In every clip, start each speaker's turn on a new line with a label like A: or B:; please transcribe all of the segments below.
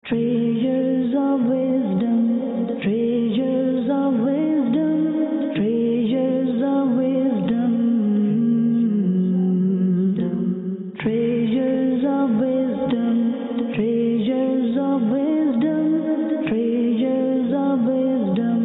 A: Treasures of wisdom, treasures of wisdom, treasures of wisdom, treasures of wisdom, treasures of wisdom, treasures of wisdom.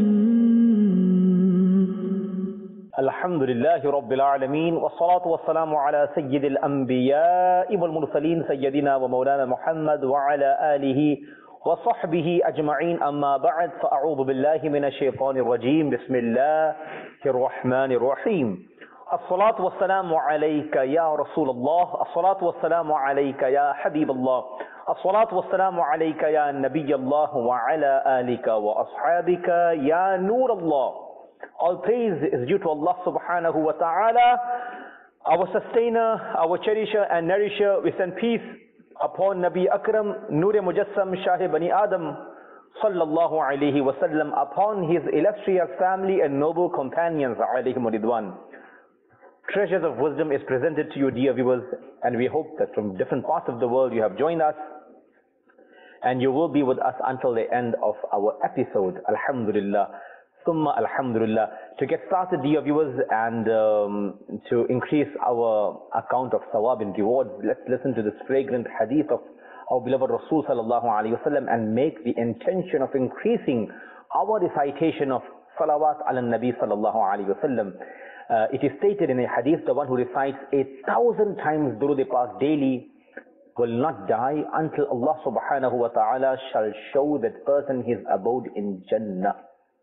B: Alhamdulillahi Rabbil Alameen, wassalatu wassalamu ala sayyidil anbiya'i wal mursaleen sayyidina wa maulana Muhammad wa ala alihi wa sahbihi ajma'in, amma ba'd, fa'a'udhu billahi minash shaitanir rajim, bismillahir rahmanir rahim. As-salatu wassalamu alayka ya Rasulullah, as-salatu wassalamu alayka ya Habiballah, as-salatu wassalamu alayka ya Nabiyallah wa ala alika wa ashabika ya Nurallah. All praise is due to Allah subhanahu wa ta'ala, our sustainer, our cherisher and nourisher. We send peace upon Nabi Akram, Noor Mujassam, Shah Bani Adam, sallallahu alayhi wa sallam, upon his illustrious family and noble companions, alayhim ridwan. Treasures of Wisdom is presented to you, dear viewers, and we hope that from different parts of the world you have joined us, and you will be with us until the end of our episode. Alhamdulillah. Summa alhamdulillah. To get started, dear viewers, and to increase our account of sawab and rewards, let's listen to this fragrant hadith of our beloved Rasul sallallahu alayhi wasallam and make the intention of increasing our recitation of salawat ala nabi sallallahu alayhi wasallam. It is stated in a hadith, the one who recites 1,000 times durood paak daily will not die until Allah subhanahu wa ta'ala shall show that person his abode in Jannah.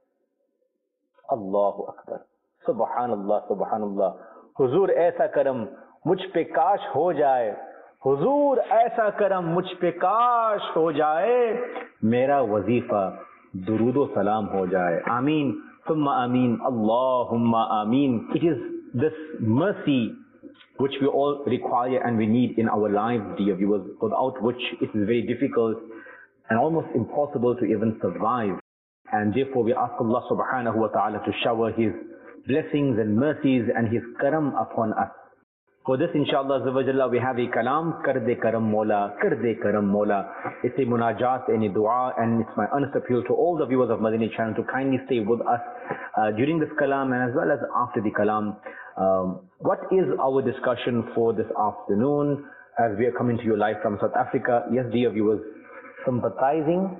B: Allahu Akbar. Subhanallah, Subhanallah. Huzur aisa karam mujh pe kaash ho jaye. Huzur aisa karam mujh pe kaash ho jaye. Mera wazifa durood o salam ho jaye. Ameen. Thumma ameen. Allahumma ameen. It is this mercy which we all require and we need in our lives, dear viewers, without which it is very difficult and almost impossible to even survive. And therefore we ask Allah subhanahu wa ta'ala to shower His blessings and mercies and His karam upon us. For this, inshallah azawajalla, we have a kalam, kar de karam mola, kar de karam mola. It's a munajat and a dua, and it's my earnest appeal to all the viewers of Madani channel to kindly stay with us during this kalam and as well as after the kalam. What is our discussion for this afternoon as we are coming to you live from South Africa? Yes, dear viewers, sympathizing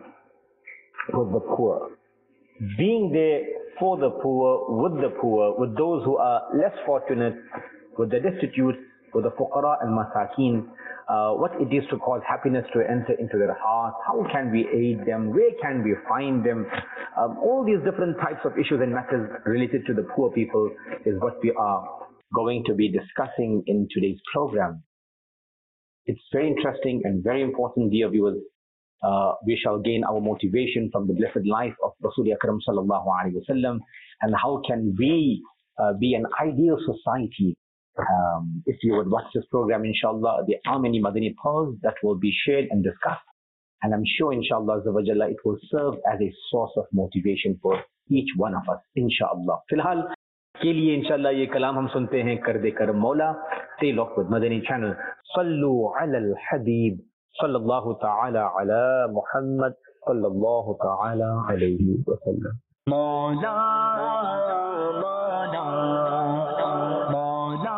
B: with the poor. Being there for the poor, with those who are less fortunate, with the destitute, with the fuqara and masakin, what it is to cause happiness to enter into their hearts, how can we aid them, where can we find them, all these different types of issues and matters related to the poor people is what we are going to be discussing in today's program. It's very interesting and very important, dear viewers. We shall gain our motivation from the blessed life of Rasul Akram sallallahu alaihi wasallam, and how can we be an ideal society. If you would watch this program, inshallah, there are many Madani pearls that will be shared and discussed, and I'm sure inshallah it will serve as a source of motivation for each one of us, inshallah. Filhal ke liye inshallah ye kalam hum sunte hain, kar de karam mola. Stay locked with Madani channel. Sallu ala al-habib sallallahu ta'ala ala Muhammad sallallahu ta'ala alayhi wa sallam. Mawla, Mawla, Mawla,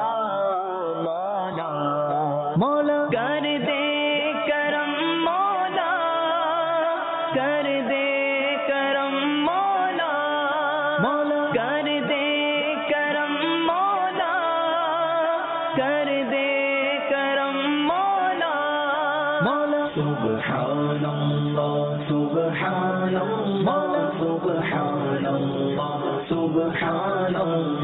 B: Mawla, Mawla, kar de karam Mawla, kar de karam Mawla, Mawla, kar de karam Mawla, kar de karam Mawla. Subhanallah, Subhanallah, Subhanallah, Subhanallah,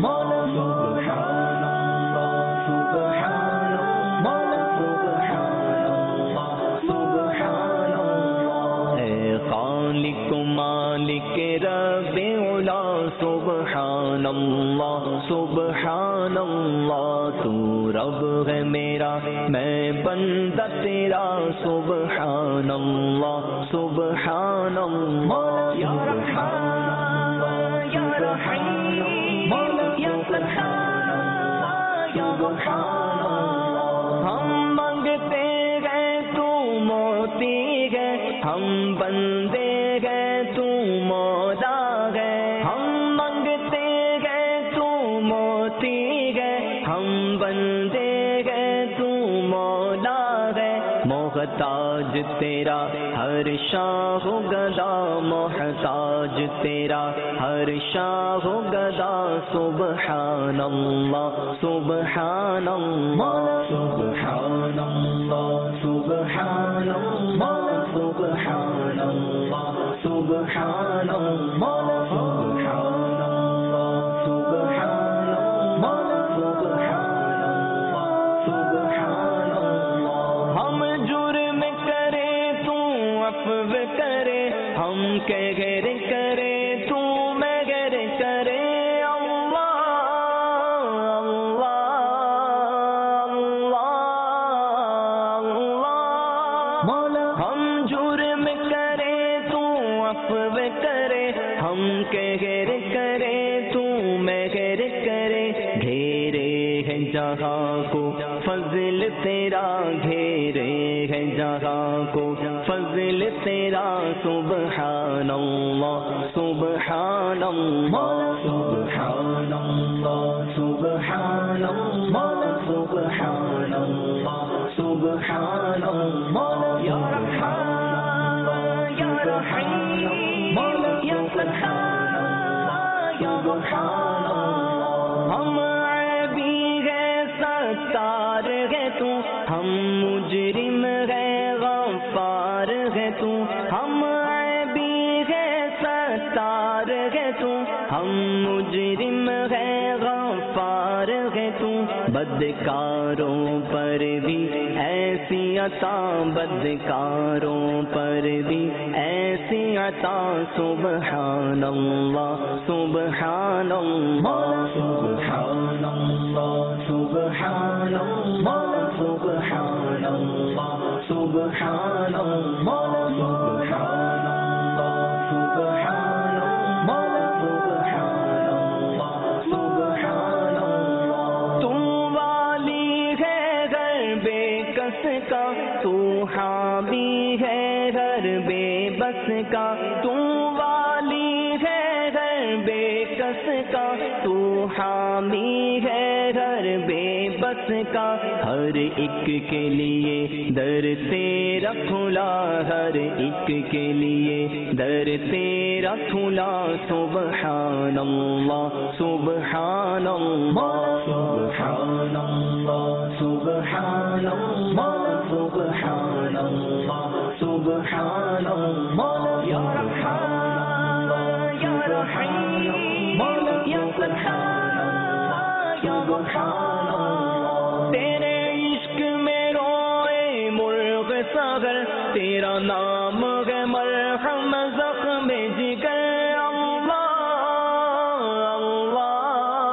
B: Subhanallah, Subhanallah. Khaliq Malik Rabbi Ula, Subhanallah, Subhanallah. Tu Rabb hai mera, main banda tera, Subhanallah, Subhanallah. Ya Rahman, Ya Rahim, Ya Subhanallah, Ya Subhanallah. Hum mangte hain tu moti hai,
C: ہم بندے گئے تو مولا گئے، ہم منگتے گئے تو موتی گئے، ہم بندے گئے تو مولا گئے، محتاج تیرا ہر شاہ و گدا، محتاج تیرا ہر شاہ و گدا، سبحان اللہ سبحان اللہ سبحان اللہ سبحان اللہ سبحان اللہ سبحان اللہ سبحان اللہ سبحان اللہ سبحان اللہ سبحان اللہ۔ ہم جرم کرے تو عفو کرے، ہم کہر کرے تو مگر کرے، اللہ اللہ اللہ اللہ۔ ہم جرم کرے تو عفو کرے، ہم کہر کرے تو مگر کرے، گھیرے ہے جہاں کو فضل تیرا، گھیرے ہے جہاں کو فضل تیرا، سبحان اللہ سبحان اللہ سبحان اللہ سبحان اللہ سبحان اللہ سبحان اللہ، یا رحمان یا رحیم یا ستار یا سبحان اللہ۔ ہم عیبی ہے ستار ہے تو، ہم مجرم ہے غفار ہے تو، ہم عیبی ہے ستار ہے تو، ہم مجرم ہے غفار ہے تو، بدکاروں پر بھی ایسی عطا، بدکاروں پر بھی ایسی عطا، سبحان اللہ سبحان اللہ سبحان اللہ سبحان اللہ سبحان اللہ سبحان اللہ سبحان اللہ سبحان اللہ سبحان اللہ سبحان اللہ۔ تو والی ہے گھر بے کس کا، تو حامی ہے گھر بے بس کا، تو والی ہے گھر بے کس کا، تو حامی ہے گھر بے بس کا، ہر ایک کے لیے در تیرا کھلا، ہر ایک کے لیے در تیرا کھلا، سبحان اللہ سبحان اللہ سبحان اللہ سبحان اللہ سبحان اللہ سبحان اللہ، یا رحمان یا رحیم یا ستار یا سبحان اللہ۔ تیرے عشق میں روئے مرغ ساغر، تیرا نام ہے مرہم زخم جگر، اللہ اللہ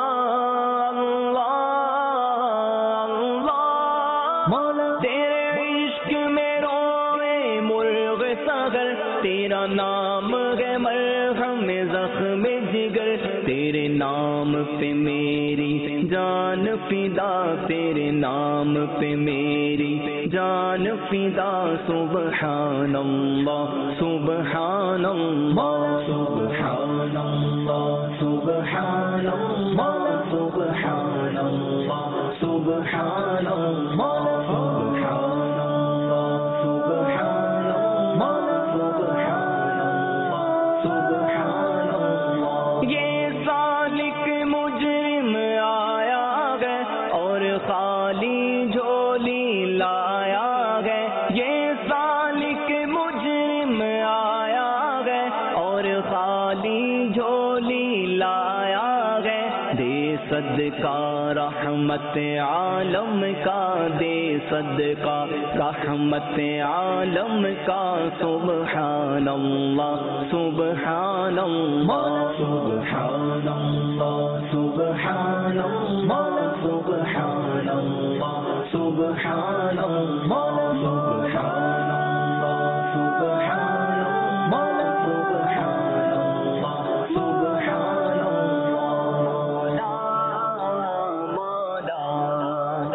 C: اللہ اللہ۔ تیرے عشق میں روئے مرغ ساغر، تیرا نام ہے مرہم زخم جگر، تیرے نام پہ میری جان فدا، تیرے نام پہ میری جان فدا، سبحان اللہ سبحان اللہ سبحان اللہ سبحان اللہ سبحان اللہ سبحان اللہ سبحان اللہ سبحان اللہ سبحان اللہ سبحان اللہ۔ یہ سالک مجرم آیا گئے اور خالی جھولی لایا گئے، یہ سالک مجرم آیا گئے اور خالی جھولی لایا گئے، دے صدقہ رحمت عالم کا، دے صدقہ رحمت عالم کا، سبحان اللہ سبحان اللہ سبحان اللہ سبحان اللہ سبحان اللہ سبحان اللہ سبحان اللہ سبحان اللہ سبحان اللہ سبحان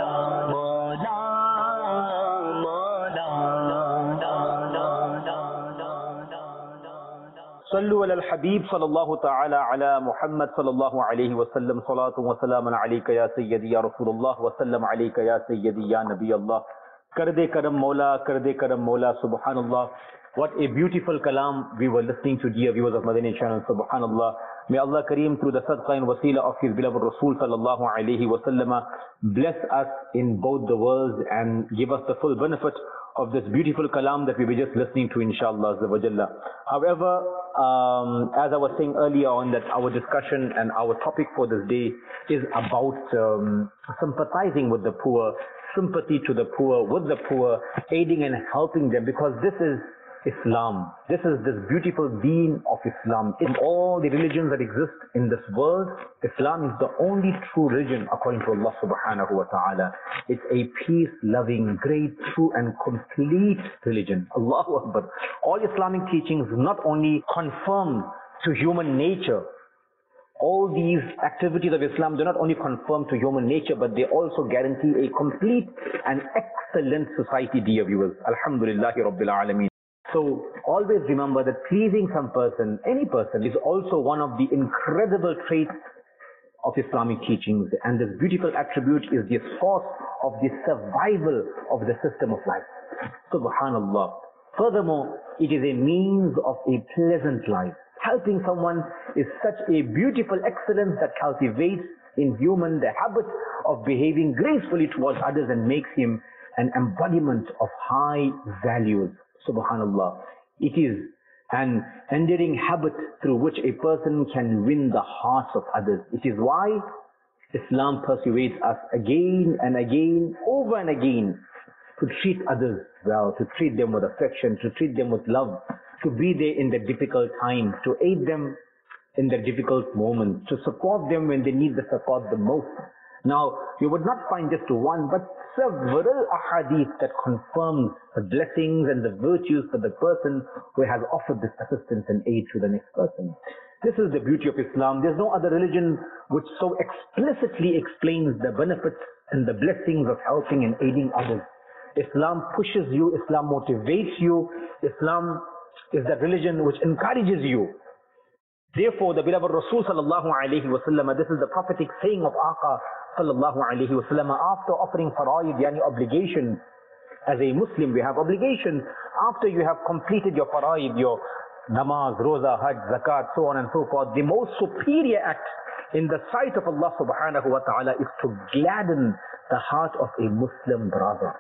C: اللہ۔
B: صلوا على الحبيب صلى الله تعالى على محمد صلى الله عليه وسلم صلاة وسلام عليك يا سيدي يا رسول الله وسلم عليك يا سيدي يا نبي الله. Karde karam Mawla, subhanallah. What a beautiful kalam we were listening to, dear viewers of Madani channel, subhanallah. May Allah Kareem, through the sadqa and wasila of His beloved Rasul sallallahu alayhi wa sallam, bless us in both the worlds and give us the full benefit of this beautiful kalam that we were just listening to, inshallah azza wa jalla. However, as I was saying earlier on, that our discussion and our topic for this day is about sympathizing with the poor, sympathy to the poor, with the poor, aiding and helping them, because this is Islam. This is this beautiful deen of Islam. In all the religions that exist in this world, Islam is the only true religion according to Allah subhanahu wa ta'ala. It's a peace-loving, great, true and complete religion. Allahu Akbar. All Islamic teachings not only confirm to human nature, all these activities of Islam do not only conform to human nature, but they also guarantee a complete and excellent society, dear viewers. Alhamdulillahi Rabbil Alameen. So always remember that pleasing some person, any person, is also one of the incredible traits of Islamic teachings. And this beautiful attribute is the source of the survival of the system of life. Subhanallah. Furthermore, it is a means of a pleasant life. Helping someone is such a beautiful excellence that cultivates in human the habit of behaving gracefully towards others and makes him an embodiment of high values. Subhanallah. It is an endearing habit through which a person can win the hearts of others. It is why Islam persuades us again and again, over and again, to treat others well, to treat them with affection, to treat them with love, to be there in their difficult times, to aid them in their difficult moments, to support them when they need the support the most. Now, you would not find just one, but several ahadith that confirms the blessings and the virtues for the person who has offered this assistance and aid to the next person. This is the beauty of Islam. There's no other religion which so explicitly explains the benefits and the blessings of helping and aiding others. Islam pushes you, Islam motivates you, Islam is that religion which encourages you. Therefore, the beloved Rasul sallallahu alayhi wa sallam, this is the prophetic saying of Aqa sallallahu alayhi wa sallam, after offering faraid, yani obligation, as a Muslim we have obligations. After you have completed your faraid, your namaz, roza, hajj, zakat, so on and so forth, the most superior act in the sight of Allah subhanahu wa ta'ala is to gladden the heart of a Muslim brother.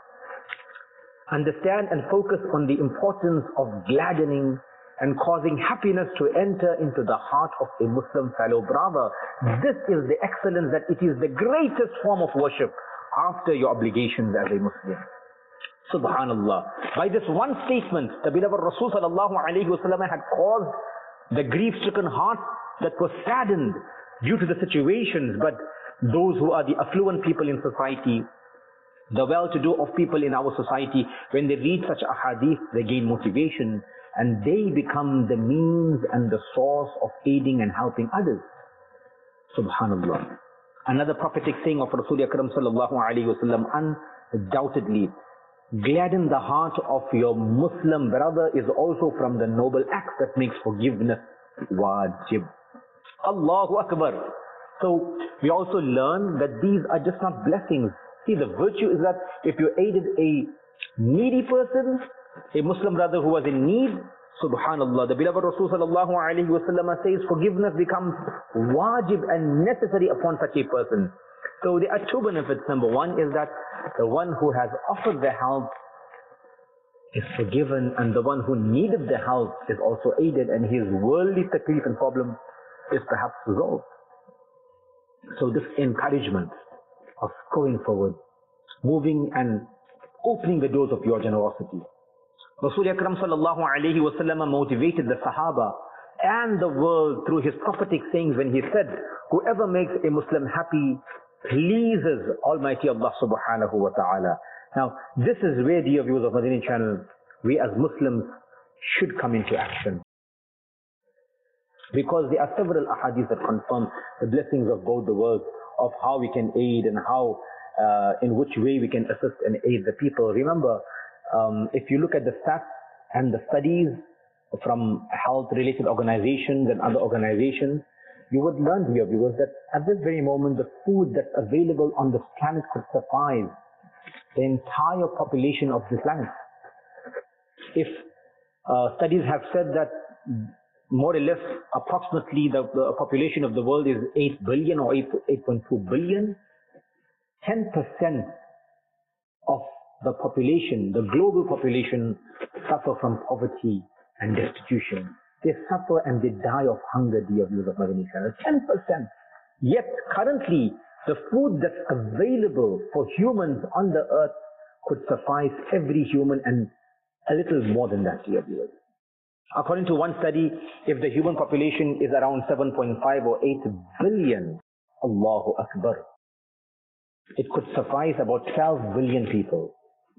B: Understand and focus on the importance of gladdening and causing happiness to enter into the heart of a Muslim fellow brother. This is the excellence, that it is the greatest form of worship after your obligations as a Muslim. Subhanallah. By this one statement, the beloved Rasul sallallahu alayhi wa sallam had caused the grief-stricken heart that was saddened due to the situations, but those who are the affluent people in society, the well-to-do of people in our society, when they read such a hadith, they gain motivation and they become the means and the source of aiding and helping others. Subhanallah. Another prophetic saying of Rasul Akram sallallahu alayhi wa sallam, undoubtedly, gladden the heart of your Muslim brother is also from the noble acts that makes forgiveness wajib. Allahu Akbar. So we also learn that these are just not blessings. See, the virtue is that if you aided a needy person, a Muslim brother who was in need, subhanallah, the beloved Rasul sallallahu alayhi wa sallam says forgiveness becomes wajib and necessary upon such a person. So there are two benefits. Number one is that the one who has offered the help is forgiven, and the one who needed the help is also aided, and his worldly taklif and problem is perhaps resolved. So this encouragement of going forward, moving and opening the doors of your generosity. Rasul Akram sallallahu alayhi wa sallam motivated the Sahaba and the world through his prophetic sayings when he said, whoever makes a Muslim happy pleases Almighty Allah subhanahu wa ta'ala. Now, this is where, dear viewers of Madani channel, we as Muslims should come into action. Because there are several ahadith that confirm the blessings of both the worlds, of how we can aid and how, in which way we can assist and aid the people. Remember, if you look at the stats and the studies, from health-related organizations and other organizations, you would learn, dear viewers, that at this very moment, the food that's available on this planet could suffice the entire population of this planet. If studies have said that more or less approximately the population of the world is 8 billion or 8.2 billion, 10% of the population, the global population, suffer from poverty and destitution. They suffer and they die of hunger, dear viewers of Madani Channel. 10%. Yet currently, the food that's available for humans on the earth could suffice every human and a little more than that, dear viewers. According to one study, if the human population is around 7.5 or 8 billion, Allahu Akbar, it could suffice about 12 billion people.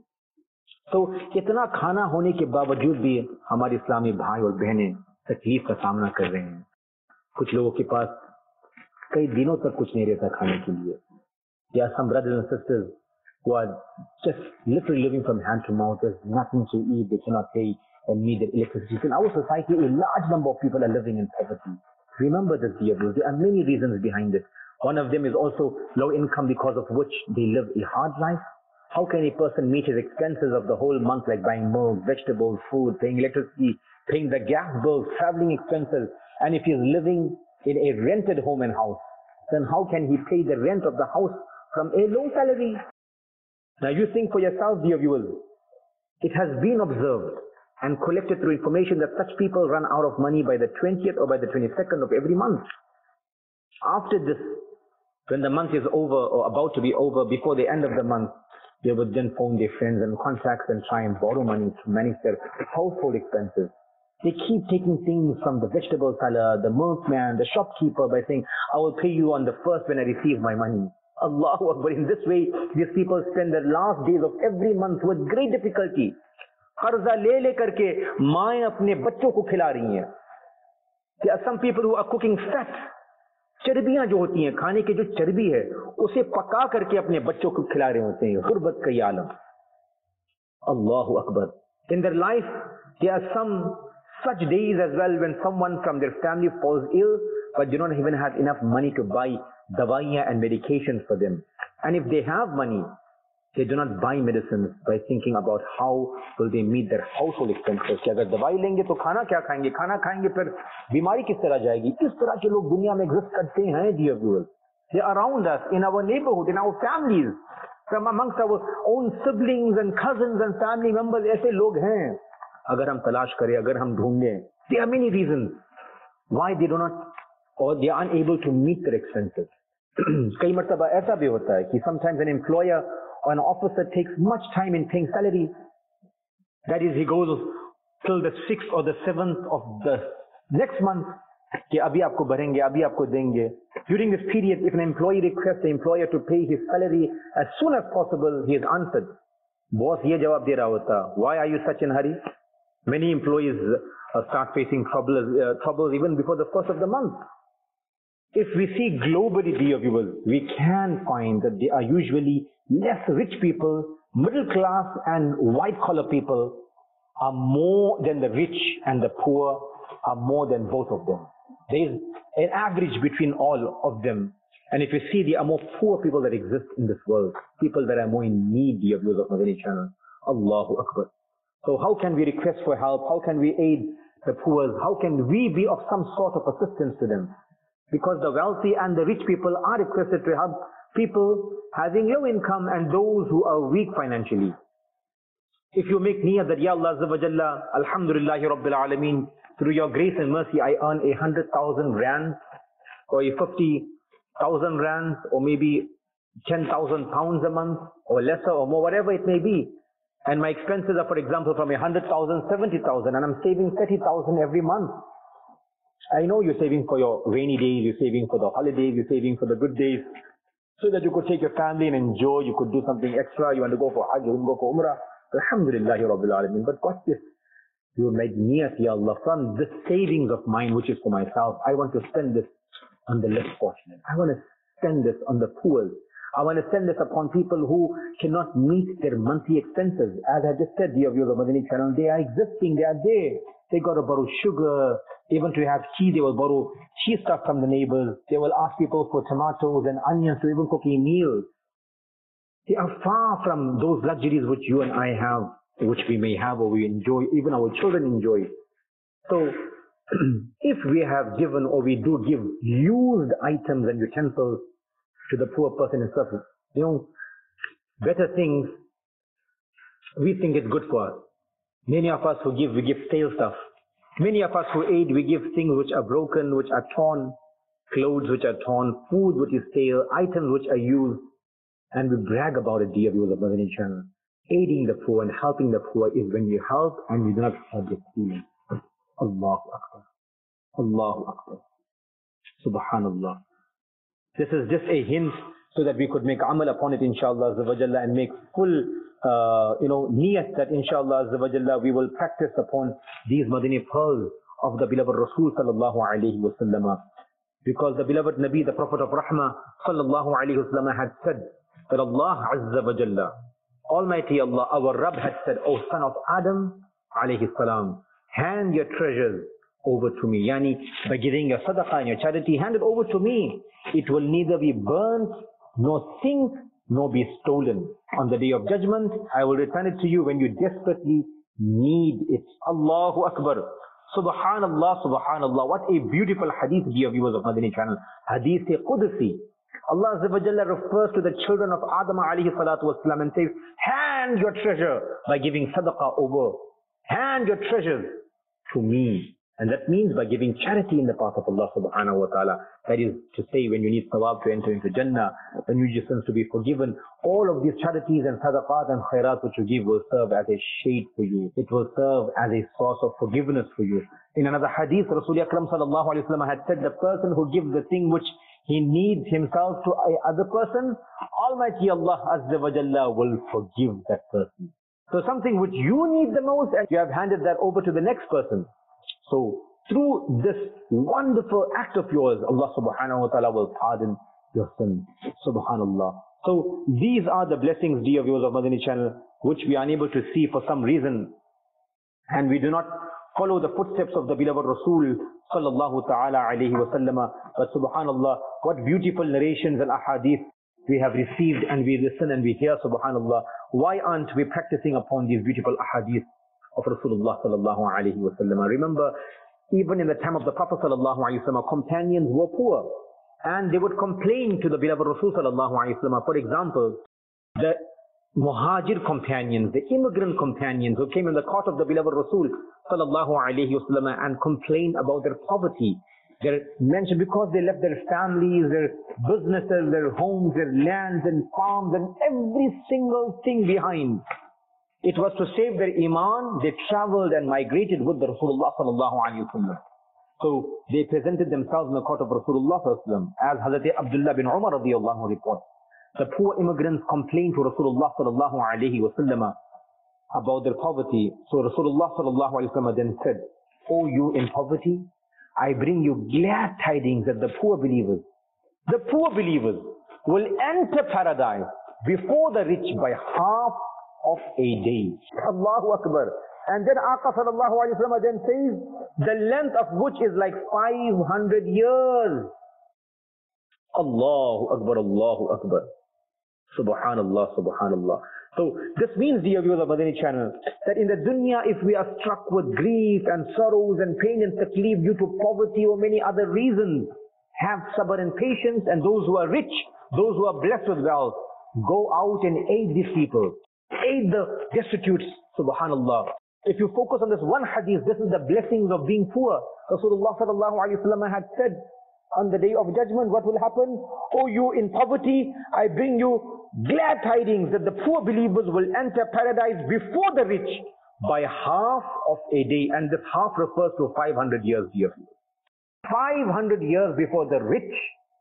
B: तो इतना खाना होने के बावजूद भी हमारे इस्लामी भाई और बहनें तकलीफ का सामना कर रहे हैं. कुछ लोगों के पास कई दिनों तक कुछ नहीं रहता खाने के लिए. There are some brothers and sisters who are just literally living from hand to mouth. There's nothing to eat. They cannot pay and meet their electricity. In our society, a large number of people are living in poverty. Remember this, dear viewers. There are many reasons behind it. One of them is also low income, because of which they live a hard life. How can a person meet his expenses of the whole month, like buying milk, vegetables, food, paying electricity, paying the gas bills, traveling expenses? And if he's living in a rented home and house, then how can he pay the rent of the house from a low salary? Now you think for yourself, dear viewers, it has been observed and collected through information that such people run out of money by the 20th or by the 22nd of every month. After this, when the month is over or about to be over, before the end of the month, they would then phone their friends and contacts and try and borrow money to manage their household expenses. They keep taking things from the vegetable seller, the milkman, the shopkeeper by saying, I will pay you on the first when I receive my money. Allahu Akbar. In this way, these people spend the last days of every month with great difficulty. कर्जा ले ले करके माएं अपने बच्चों को खिला रही हैं. There are some people who are cooking fat. चर्बियां जो होती हैं, खाने की जो चर्बी है, उसे पका करके अपने बच्चों को खिला रहे होते हैं. गुर्बत का ये आलम. Allahu Akbar. In their life, there are some such days as well when someone from their family falls ill, but do not even have enough money to buy dawaiyan and medications for them. And if they have money, they do not buy medicines by thinking about how will they meet their household expenses. कि अगर दवाई लेंगे तो खाना क्या खाएंगे, खाना खाएंगे फिर बीमारी किस तरह जाएगी. इस तरह के लोग दुनिया में एग्जिस्ट करते हैं, dear viewers. They are around us, in our neighborhood, in our families, from amongst our own siblings and cousins and family members. ऐसे लोग हैं. अगर हम तलाश करें, अगर हम ढूंढें, there are many reasons why they do not, or they are unable to meet their expenses. कई मर्तबा ऐसा भी होता है कि sometimes an employer or an officer takes much time in paying salary. That is, he goes till the 6th or the 7th of the next month. कि अभी आपको भरेंगे, अभी आपको देंगे. During this period, if an employee requests the employer to pay his salary as soon as possible, he is answered. Boss ये जवाब दे रहा होता, why are you such in hurry? Many employees start facing troubles even before the first of the month. If we see globally, dear viewers, we can find that they are usually less rich people, middle class and white collar people are more than the rich, and the poor are more than both of them. There is an average between all of them. And if you see, there are more poor people that exist in this world, people that are more in need, dear viewers of Madani Channel. Allahu Akbar. So how can we request for help? How can we aid the poor? How can we be of some sort of assistance to them? Because the wealthy and the rich people are requested to help people having low income and those who are weak financially. If you make niyyah that, Ya Allah Azza wa Jalla, Alhamdulillahi Rabbil Alameen, through your grace and mercy, I earn 100,000 rands, or 50,000 rands, or maybe 10,000 pounds a month, or lesser or more, whatever it may be. And my expenses are, for example, from 100,000, 70,000, and I'm saving 30,000 every month. I know you're saving for your rainy days, you're saving for the holidays, you're saving for the good days, so that you could take your family and enjoy, you could do something extra, you want to go for Hajj, you want to go for Umrah. Alhamdulillahi Rabbil Alameen. But what's this? You made niyyat, Ya Allah, from this savings of mine, which is for myself, I want to spend this on the less fortunate. I want to spend this on the poor. I want to spend this upon people who cannot meet their monthly expenses. As I just said, dear viewers of Madani Channel, they are existing, they are there. They got to borrow sugar. Even to have tea, they will borrow cheese stuff from the neighbors. They will ask people for tomatoes and onions to even cook a meal. They are far from those luxuries which you and I have, which we may have or we enjoy, even our children enjoy. So, if we have given or we do give used items and utensils to the poor person and stuff, better things, we think it's good for us. Many of us who give, we give stale stuff. Many of us who aid, we give things which are broken, which are torn, clothes which are torn, food which is stale, items which are used, and we brag about it, dear viewers of Madani channel. Aiding the poor and helping the poor is when you help and you do not have the feeling. Allahu Akbar. Allahu Akbar. Subhanallah. This is just a hint so that we could make amal upon it, inshallah, and make full, niyat that, inshallah, we will practice upon these Madani pearls of the beloved Rasul sallallahu alayhi wa sallam. Because the beloved Nabi, the Prophet of Rahmah sallallahu alayhi wa sallam had said that Allah Azza wa Jalla, Almighty Allah, our Rabb had said, O son of Adam alayhi salam, hand your treasures over to me. Yani, by giving your sadaqah and your charity, hand it over to me. It will neither be burnt, nor sink, nor be stolen. On the day of judgment, I will return it to you when you desperately need it. Allahu Akbar. Subhanallah, Subhanallah. What a beautiful hadith, dear viewers of Madani channel. Hadith Qudsi. Allah Azza wa Jalla refers to the children of Adam alayhi salatu wasalam and says, hand your treasure by giving sadaqah over. Hand your treasures to me. And that means by giving charity in the path of Allah subhanahu wa ta'ala. That is to say, when you need thawab to enter into Jannah, when you need your sins to be forgiven, all of these charities and sadaqat and khairat which you give will serve as a shade for you. It will serve as a source of forgiveness for you. In another hadith, Rasul Akram sallallahu alayhi wa sallam had said, the person who gives the thing which he needs himself to another person, Almighty Allah Azza wa Jalla will forgive that person. So something which you need the most, and you have handed that over to the next person. So through this wonderful act of yours, Allah subhanahu wa ta'ala will pardon your sins. Subhanallah. So these are the blessings, dear viewers of Madani channel, which we are unable to see for some reason. And we do not follow the footsteps of the beloved Rasul sallallahu ta'ala alayhi wa sallam. But subhanallah, what beautiful narrations and ahadith we have received and we listen and we hear, subhanallah. Why aren't we practicing upon these beautiful ahadith of Rasulullah sallallahu alayhi wa sallam? Remember, even in the time of the Prophet sallallahu alayhi wa sallam, companions were poor. And they would complain to the beloved Rasul sallallahu alayhi wa sallam. For example, the Muhajir companions, the immigrant companions who came in the court of the beloved Rasul sallallahu alayhi wa sallam and complained about their poverty. They're mentioned because they left their families, their businesses, their homes, their lands and farms and every single thing behind. It was to save their iman. They traveled and migrated with the Rasulullah sallallahu alayhi wa sallam. So they presented themselves in the court of Rasulullah sallallahu alayhi wa sallam, as Hazrat Abdullah bin Umar radiallahu anhu reports. The poor immigrants complained to Rasulullah sallallahu alayhi wa sallam about their poverty. So Rasulullah sallallahu alayhi wa sallam then said, "O you in poverty, I bring you glad tidings that the poor believers will enter paradise before the rich by half of a day." Allahu Akbar. And then Aqa sallallahu alayhi wa sallam then says, the length of which is like 500 years. Allahu Akbar, Allahu Akbar. Subhanallah, Subhanallah. So this means, dear viewers of Madani channel, that in the dunya, if we are struck with grief and sorrows and pain and taklif due to poverty or many other reasons, have sabr and patience, and those who are rich, those who are blessed with wealth, go out and aid these people. Aid the destitute, subhanallah. If you focus on this one hadith, this is the blessings of being poor. Rasulullah sallallahu alayhi wa sallam had said, on the day of judgment, what will happen? Oh, you in poverty, I bring you glad tidings that the poor believers will enter paradise before the rich by half of a day. And this half refers to 500 years, dear friends. 500 years before the rich,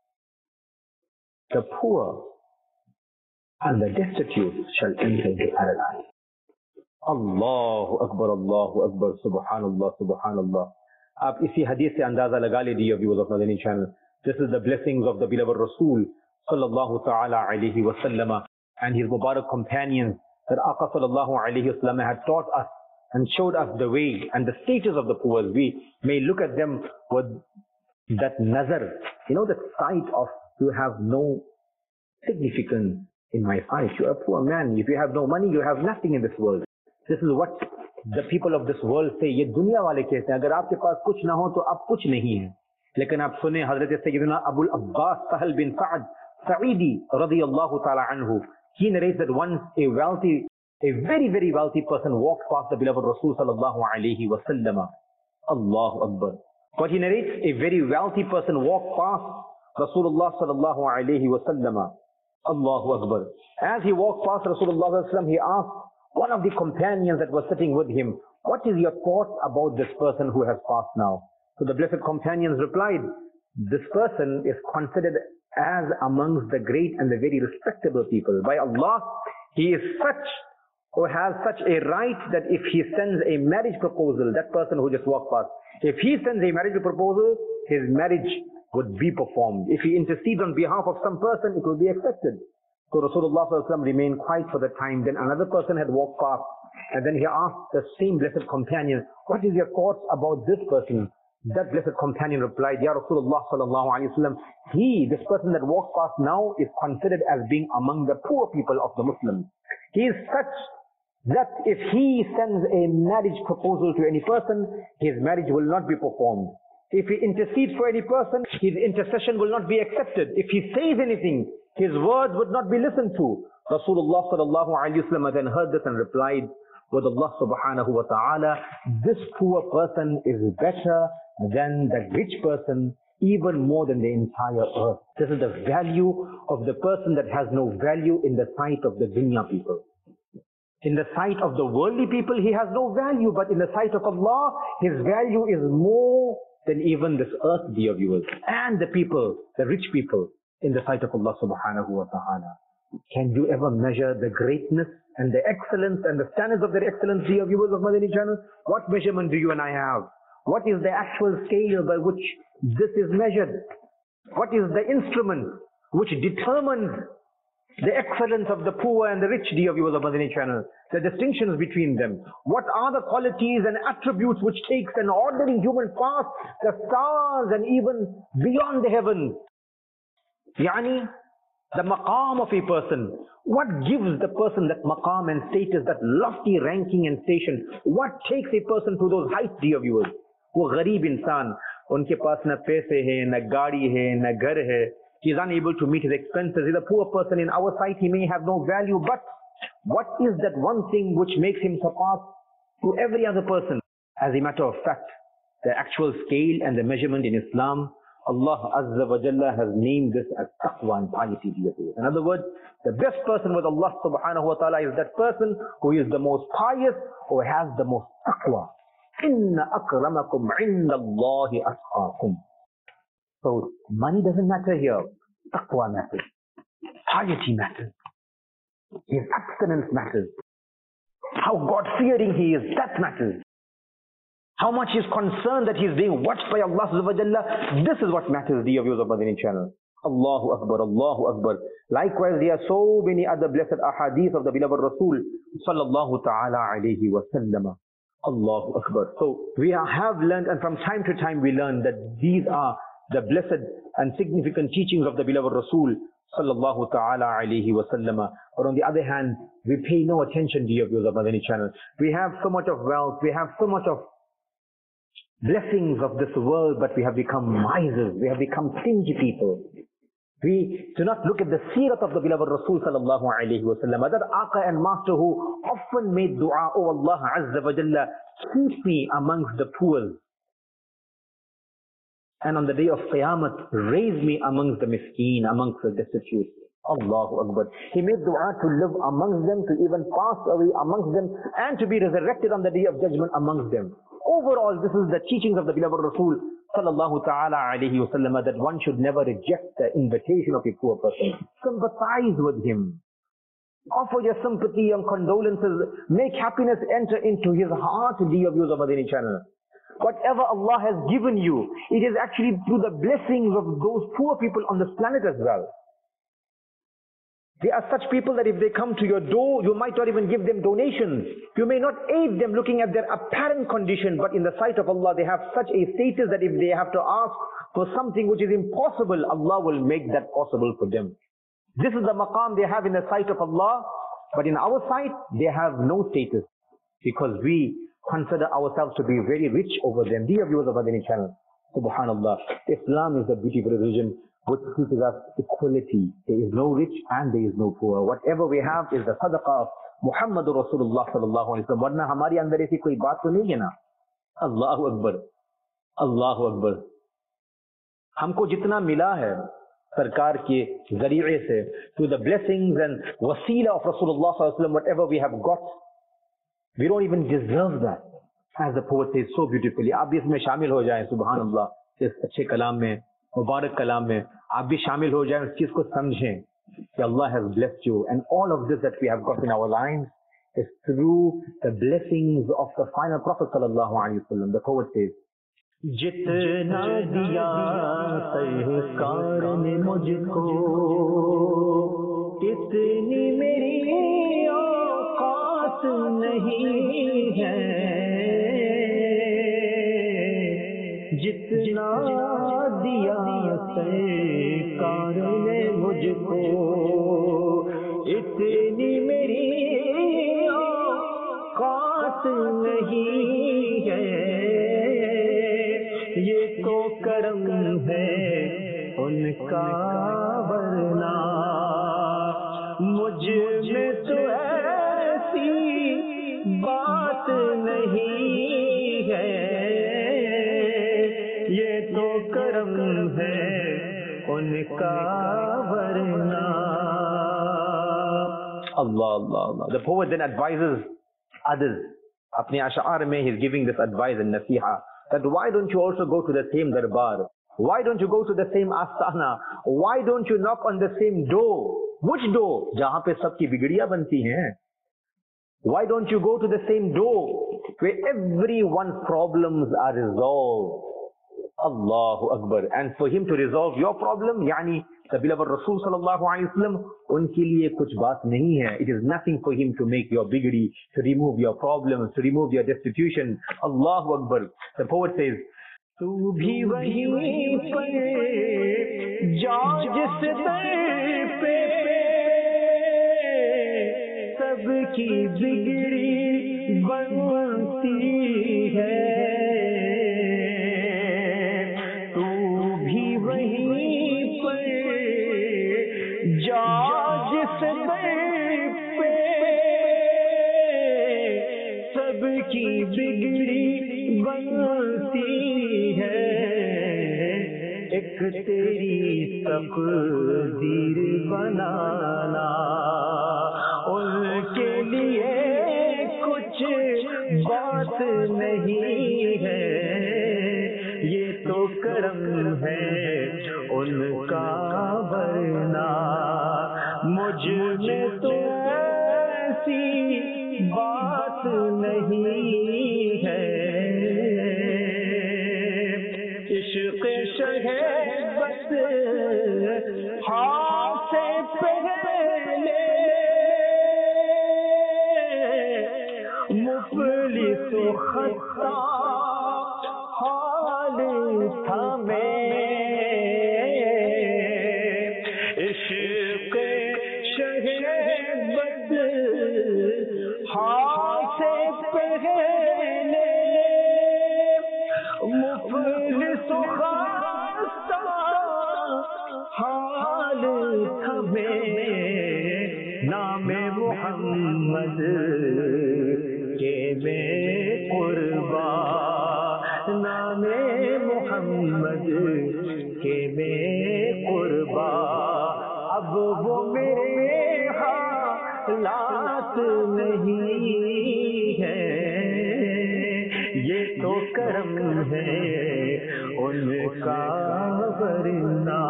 B: the poor and the destitute shall enter into paradise. Allahu Akbar, Allahu Akbar, Subhanallah, Subhanallah. आप इसी हदीस से अंदाजा लगा लीजिए viewers of Madani channel. This is the blessings of the beloved Rasul sallallahu ta'ala alayhi wa sallam and his Mubarak companions that Aqa sallallahu alayhi wa sallam had taught us and showed us the way and the status of the poor, we may look at them with that nazar, the sight of you have no significance in my sight. You are a poor man. If you have no money, you have nothing in this world. This is what the people of this world say. ये दुनिया वाले कहते हैं, अगर आपके पास कुछ ना हो तो आप कुछ नहीं है. लेकिन आप सुने हजरत सैयदना अबुल अब्बास सहल बिन सअद सईदी रज़ियल्लाहु ताला अन्हु. He narrates that once a very, very wealthy person walked past the beloved Rasul sallallahu alayhi wa sallam. Allahu Akbar. But he narrates a very wealthy person walked past Rasulullah sallallahu alayhi wa sallam. Allahu Akbar. As he walked past Rasulullah sallallahu alayhi wa sallam, he asked one of the companions that was sitting with him, what is your thought about this person who has passed now? So the blessed companions replied, this person is considered as amongst the great and the very respectable people. By Allah, he is such or has such a right that if he sends a marriage proposal, that person who just walked past, if he sends a marriage proposal, his marriage would be performed. If he intercedes on behalf of some person, it will be accepted. So Rasulullah remained quiet for the time. Then another person had walked past, and then he asked the same blessed companion, what is your thoughts about this person? That blessed companion replied, Ya Rasulullah sallallahu alayhi wa sallam, this person that walked past now is considered as being among the poor people of the Muslims. He is such that if he sends a marriage proposal to any person, his marriage will not be performed. If he intercedes for any person, his intercession will not be accepted. If he says anything, his words would not be listened to. Rasulullah sallallahu alayhi wa sallam then heard this and replied, with Allah subhanahu wa ta'ala, this poor person is better than the rich person, even more than the entire earth. This is the value of the person that has no value in the sight of the dunya people. In the sight of the worldly people, he has no value, but in the sight of Allah, his value is more than even this earth, dear viewers. And the people, the rich people, in the sight of Allah subhanahu wa ta'ala. Can you ever measure the greatness and the excellence and the standards of their excellence, dear viewers of Madani channel? What measurement do you and I have? What is the actual scale by which this is measured? What is the instrument which determines the excellence of the poor and the rich, dear viewers of Madani channel? The distinctions between them. What are the qualities and attributes which takes an ordinary human past the stars and even beyond the heavens? Yani, the maqam of a person. What gives the person that maqam and status, that lofty ranking and station? What takes a person to those heights, dear viewers? वो गरीब इंसान, उनके पास न पैसे हैं, न गाड़ी है, न घर है. He is unable to meet his expenses. He's a poor person. In our sight, he may have no value. But what is that one thing which makes him surpass to every other person? As a matter of fact, the actual scale and the measurement in Islam, Allah Azza wa Jalla has named this as taqwa and piety. In other words, the best person with Allah subhanahu wa ta'ala is that person who is the most pious, who has the most taqwa. Inna akramakum inda Allahi atqakum. So money doesn't matter here. Taqwa matters. Piety matters. His abstinence matters. How God-fearing he is, that matters. How much he is concerned that he is being watched by Allah Subhanahu wa Ta'ala. This is what matters, dear viewers of Madani channel. Allahu Akbar, Allahu Akbar. Likewise, there are so many other blessed ahadith of the beloved Rasul sallallahu ta'ala alayhi wa sallam. Allahu Akbar. So we have learned, and from time to time we learn that these are the blessed and significant teachings of the beloved Rasul sallallahu ta'ala alayhi wa sallam. But on the other hand, we pay no attention, dear viewers of Madani channel. We have so much of wealth, we have so much of blessings of this world, but we have become misers, we have become stingy people. We do not look at the seerat of the beloved Rasul sallallahu alayhi wa sallam, that Aqa and Master who often made dua, oh Allah Azza wa Jalla, keep me amongst the poor. And on the day of Qiyamah, raise me amongst the miskeen, amongst the destitute. Allahu Akbar. He made dua to live amongst them, to even pass away amongst them, and to be resurrected on the day of judgment amongst them. Overall, this is the teachings of the beloved Rasul sallallahu ta'ala alayhi wa sallam, that one should never reject the invitation of a poor person. Sympathize with him. Offer your sympathy and condolences. Make happiness enter into his heart, dear viewers of Madani channel. Whatever Allah has given you, it is actually through the blessings of those poor people on this planet as well. They are such people that if they come to your door, you might not even give them donations. You may not aid them looking at their apparent condition, but in the sight of Allah, they have such a status that if they have to ask for something which is impossible, Allah will make that possible for them. This is the maqam they have in the sight of Allah, but in our sight, they have no status because we consider ourselves to be very rich over them. Dear viewers of Madani channel, Subhanallah, Islam is a beautiful religion which teaches us equality. There is no rich and there is no poor. Whatever we have is the sadaqah of Muhammadur Rasulullah sallallahu alaihi wasallam. Warna हमारे अंदर ऐसी कोई बात तो नहीं है ना? Allahu Akbar, Allahu Akbar. हमको जितना मिला है सरकार के जरिए से, through the blessings and wasila of Rasulullah sallallahu alaihi wasallam, whatever we have got, we don't even deserve that. As the poet says so beautifully, आप भी इसमें शामिल हो जाएं, Subhanallah, इस अच्छे कलाम में, मुबारक कलाम में आप भी शामिल हो जाएं, उस चीज को समझें कि Allah has blessed you, and all of this that we have got in our lives is through the blessings of the final Prophet sallallahu alaihi wasallam. The poet says,
C: जितना दिया सरकार ने मुझको, इतनी मेरी औकात नहीं है, जितना दिया सरकार ने मुझको, इतनी मेरी औकात नहीं है, ये तो करम है उनका, वरना मुझ में तो ऐसी बात नहीं है, ये तो करम है उनका, वरना.
B: Allah, Allah, Allah. The poet then advises others. Apne ash'ar mein he is giving this advice and nasiha, that why don't you also go to the same darbar? Why don't you go to the same astana? Why don't you knock on the same door? Which door? Jahan pe sabki bigdiyan banti hain. Why don't you go to the same door where everyone's problems are resolved? Allahu Akbar. And for him to resolve your problem, yani the beloved Rasul sallallahu alaihi wasallam, unke liye kuch baat nahi hai. It is nothing for him to make your bigdi, to remove your problems, to remove your destitution. Allahu Akbar. The poet says,
C: तू भी वहीं पर जा जिस दर पे सबकी बिगड़ी बनती है, तू भी वहीं पर जा जिस दर पे सबकी बिगड़ी बनती है, एक तेरी तकदीर बनाना, उनके लिए कुछ बात नहीं है, ये तो करम है उनका, वरना मुझ में तो ऐसी बात नहीं है. इश्क़ शहबत हाथ से पहले मुफलिस खस्ता हाल था मैं, इश्क़ शहबत हाथ से पहले मुफलिस खस्ता हाल था मैं, नाम मुहम्मद के मैं कुर्बा, नाम मुहम्मद के मैं कुर्बा, अब वो मेरे हालात नहीं है, ये तो करम है उनका, वरना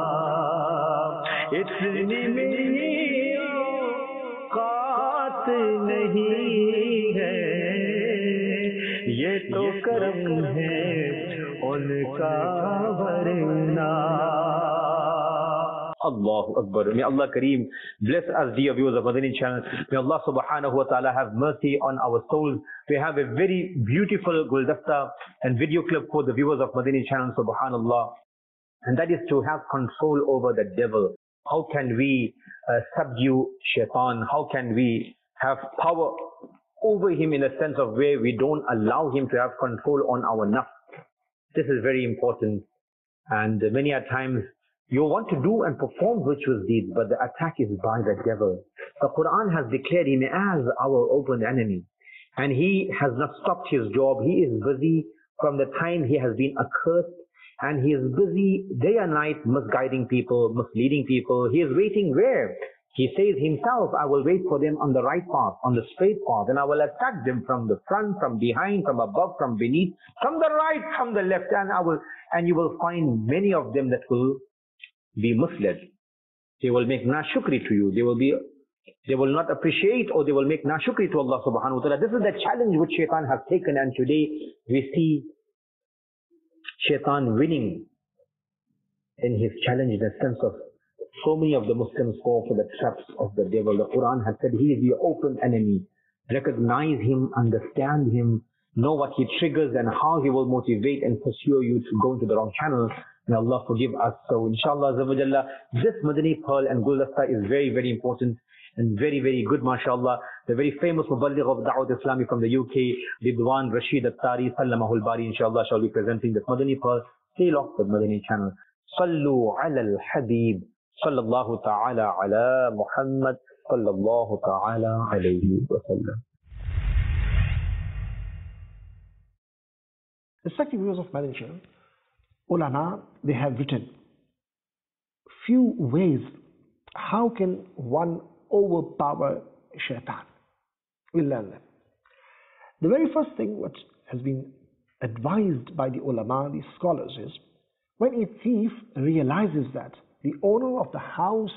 C: इतनी मेरी औकात नहीं है, ये तो करम है उनका, वरना.
B: Allahu Akbar. May Allah Kareem bless us, dear viewers of Madani channel. May Allah subhanahu wa ta'ala have mercy on our souls. We have a very beautiful guldasta and video clip for the viewers of Madani channel, subhanallah. And that is to have control over the devil. How can we subdue shaitan? How can we have power over him in a sense of where we don't allow him to have control on our nafs? This is very important. And many a times you want to do and perform virtuous deeds, but the attack is by the devil. The Quran has declared him as our open enemy. And he has not stopped his job. He is busy from the time he has been accursed. And he is busy day and night misguiding people, misleading people. He is waiting where? He says himself, I will wait for them on the right path, on the straight path, and I will attack them from the front, from behind, from above, from beneath, from the right, from the left, and you will find many of them that will be misled. They will make nashukri to you. They will not appreciate, or they will make nashukri to Allah subhanahu wa ta'ala. This is the challenge which shaitan has taken, and today we see shaitan winning in his challenge in the sense of so many of the Muslims fall for the traps of the devil. The Quran has said he is your open enemy. Recognize him, understand him, know what he triggers and how he will motivate and pursue you to go into the wrong channel. May Allah forgive us. So inshallah, this Madani Pearl and Guldasta is very, very important and very, very good, mashallah. The very famous Muballigh of Da'wat Islami from the UK, Ridwan Rashid At-Tari, Sallamahul Bari, inshallah, shall be presenting this Madani Pearl. Stay locked with Madani channel. Sallu ala al-Habib, sallallahu ta'ala ala Muhammad, sallallahu ta'ala alayhi wa sallam.
D: Respected viewers of Madani channel, ulama, they have written few ways how can one overpower shaitan. We'll learn them. The very first thing what has been advised by the ulama, the scholars, is when a thief realizes that the owner of the house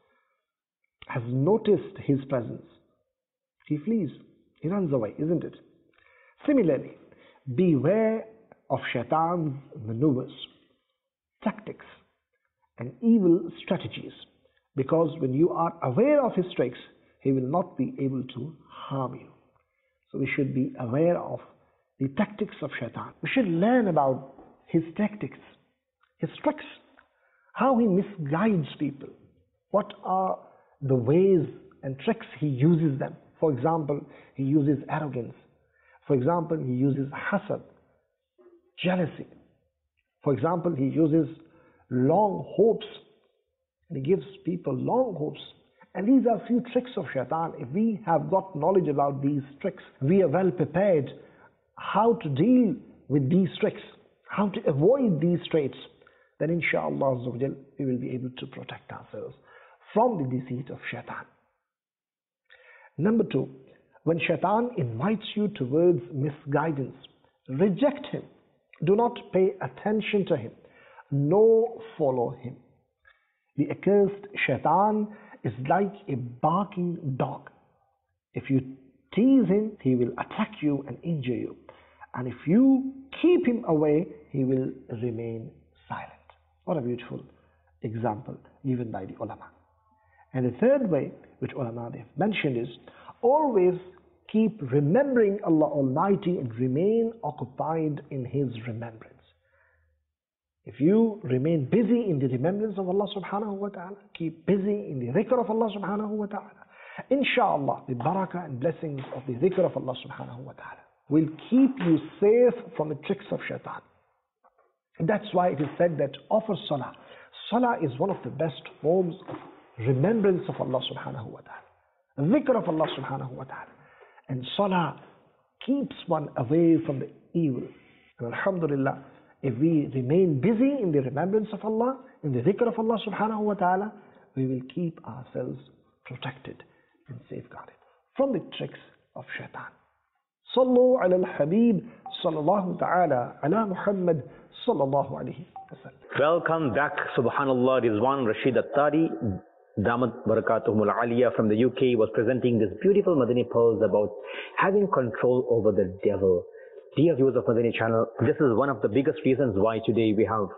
D: has noticed his presence, he flees, he runs away, isn't it? Similarly, beware of shaitan's maneuvers, tactics, and evil strategies, because when you are aware of his tricks, he will not be able to harm you. So we should be aware of the tactics of shaitan. We should learn about his tactics, his tricks, how he misguides people, what are the ways and tricks he uses them. For example, he uses arrogance. For example, he uses hasad, jealousy. For example, he uses long hopes. And he gives people long hopes. And these are few tricks of shaitan. If we have got knowledge about these tricks, we are well prepared how to deal with these tricks, how to avoid these traits, then inshallah we will be able to protect ourselves from the deceit of shaitan. Number two, when shaitan invites you towards misguidance, reject him. Do not pay attention to him, nor follow him. The accursed shaitan is like a barking dog. If you tease him, he will attack you and injure you. And if you keep him away, he will remain silent. What a beautiful example given by the ulama. And the third way, which ulama they have mentioned, is always keep remembering Allah Almighty and remain occupied in His remembrance. If you remain busy in the remembrance of Allah subhanahu wa ta'ala, keep busy in the dhikr of Allah subhanahu wa ta'ala, inshallah, the barakah and blessings of the dhikr of Allah subhanahu wa ta'ala will keep you safe from the tricks of shaitan. And that's why it is said that offer salah. Salah is one of the best forms of remembrance of Allah subhanahu wa ta'ala, dhikr of Allah subhanahu wa ta'ala. And salah keeps one away from the evil. And alhamdulillah, if we remain busy in the remembrance of Allah, in the dhikr of Allah subhanahu wa ta'ala, we will keep ourselves protected and safeguarded from the tricks of shaitan. Sallu ala al-Habib, sallallahu ta'ala ala Muhammad, sallallahu alayhi wa sallam.
B: Welcome back, subhanallah. Ridwan Rashid At-Tari, Damat Barakatuhumul Aliyah from the UK, was presenting this beautiful Madani pearls about having control over the devil. Dear viewers of Madani channel, this is one of the biggest reasons why today we have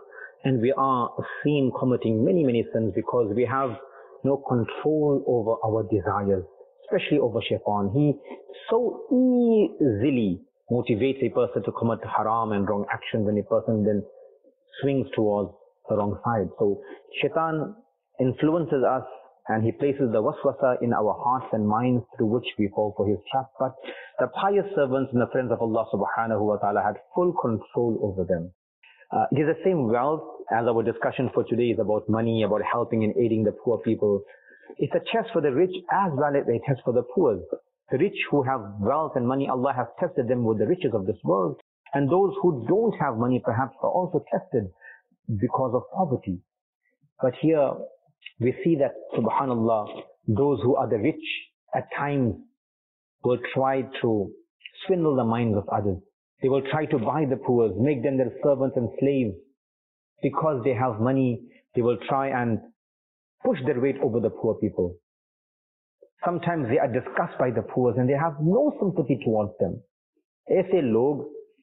B: and we are seen committing many, many sins because we have no control over our desires, especially over shaitan. He so easily motivates a person to commit haram and wrong actions when a person then swings towards the wrong side. So shaitan influences us and he places the waswasa in our hearts and minds through which we fall for his trap. But the pious servants and the friends of Allah subhanahu wa ta'ala had full control over them. It is the same wealth as our discussion for today is about money, about helping and aiding the poor people. It's a test for the rich as well as a test for the poor. The rich who have wealth and money, Allah has tested them with the riches of this world. And those who don't have money perhaps are also tested because of poverty. But here we see that, subhanallah, those who are the rich at times will try to swindle the minds of others. They will try to buy the poor, make them their servants and slaves. Because they have money, they will try and push their weight over the poor people. Sometimes they are discussed by the poor and they have no sympathy towards them. ऐसे लोग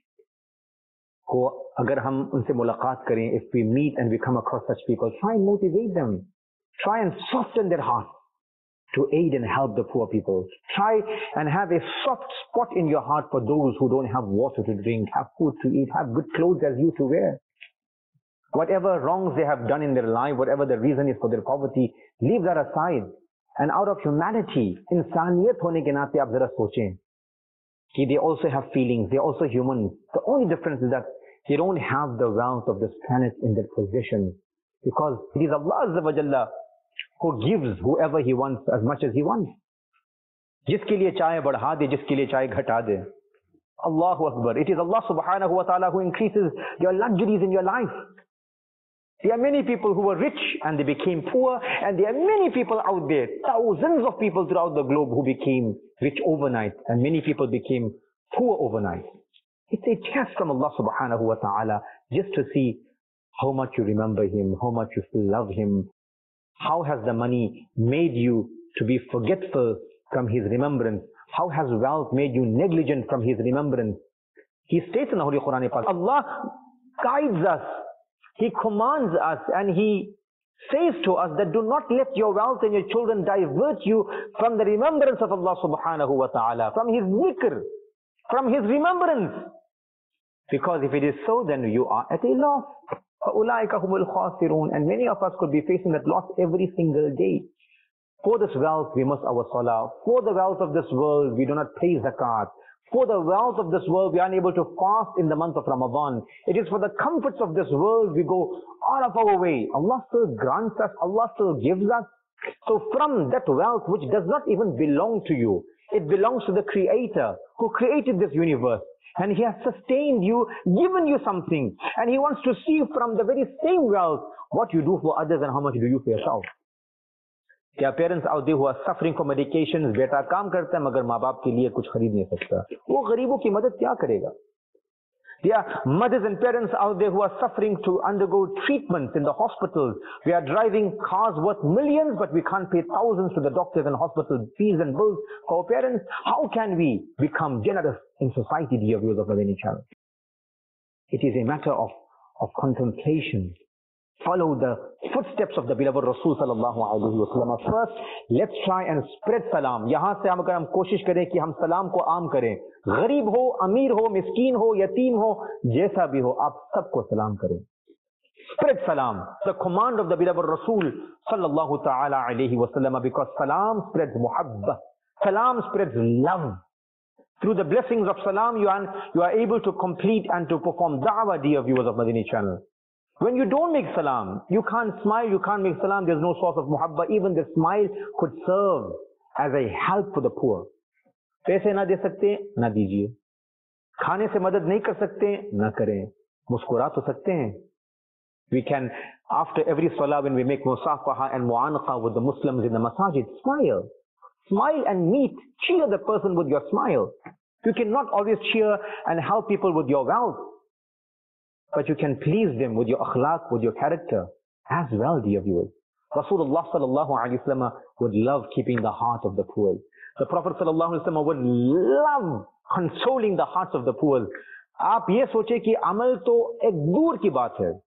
B: को अगर हम उनसे मुलाकात करें, if we meet and we come across such people, try and motivate them. Try and soften their heart to aid and help the poor people. Try and have a soft spot in your heart for those who don't have water to drink, have food to eat, have good clothes as you to wear. Whatever wrongs they have done in their life, whatever the reason is for their poverty, leave that aside. And out of humanity, इंसानियत होने के नाते आप जरा सोचें कि they also have feelings, they are also humans. The only difference is that they don't have the wealth of this planet in their possession. Because it is Allah Azza wa Jalla who gives whoever He wants as much as He wants. जिसके लिए चाहे बढ़ा दे, जिसके लिए चाहे घटा दे. Allahu Akbar. It is Allah subhanahu wa ta'ala who increases your luxuries in your life. There are many people who were rich and they became poor, and there are many people out there, thousands of people throughout the globe who became rich overnight, and many people became poor overnight. It's a test from Allah subhanahu wa ta'ala just to see how much you remember Him, how much you still love Him. How has the money made you to be forgetful from His remembrance? How has wealth made you negligent from His remembrance? He states in the Holy Quran, Allah guides us. He commands us and He says to us that do not let your wealth and your children divert you from the remembrance of Allah subhanahu wa ta'ala, from His zikr, from His remembrance. Because if it is so, then you are at a loss. فَأُولَٰئِكَ هُمُ الْخَاسِرُونَ. And many of us could be facing that loss every single day. For this wealth, we must our salah. For the wealth of this world, we do not pay zakat. For the wealth of this world, we are unable to fast in the month of Ramadan. It is for the comforts of this world, we go out of our way. Allah still grants us, Allah still gives us. So from that wealth, which does not even belong to you, it belongs to the Creator who created this universe. And He has sustained you, given you something. And He wants to see from the very same wealth what you do for others and how much you do for yourself. क्या parents out there who are suffering for medication, बेटा काम करता है मगर माँ बाप के लिए कुछ खरीद नहीं सकता, वो गरीबों की मदद क्या करेगा? There are mothers and parents out there who are suffering to undergo treatments in the hospitals. We are driving cars worth millions, but we can't pay thousands to the doctors and hospital fees and bills for our parents. How can we become generous in society, dear viewers of Madani Channel? It is a matter of contemplation. Follow the footsteps of the beloved Rasul sallallahu alaihi wasallam. First, let's try and spread salam. यहाँ से हम अगर हम कोशिश करें कि हम सलाम को आम करें, गरीब हो, अमीर हो, मिस्कीन हो, यतीम हो, जैसा भी हो, आप सबको सलाम करें. Spread salam. The command of the beloved Rasul sallallahu ta'ala alaihi wasallam, because salam spreads muhabba. Salam spreads love. Through the blessings of salam, you are able to complete and to perform da'wah, dear viewers of Madani Channel. When you don't make salam, you can't smile, you can't make salam, there's no source of muhabba. Even the smile could serve as a help for the poor. पैसे ना दे सकते, ना दीजिए. खाने से मदद नहीं कर सकते, ना करें. मुस्कुरा तो सकते हैं. We can, after every salah, when we make musafaha and mu'anaqa with the Muslims in the masajid, smile. Smile and meet, cheer the person with your smile. You cannot always cheer and help people with your wealth. But you can please them with your akhlaq, with your character as well, dear viewers. Rasulullah sallallahu alaihi wasallam would love keeping the heart of the poor. The Prophet sallallahu alaihi wasallam would love consoling the hearts of the poor. आप ये सोचे कि अमल तो एक दूर की बात है.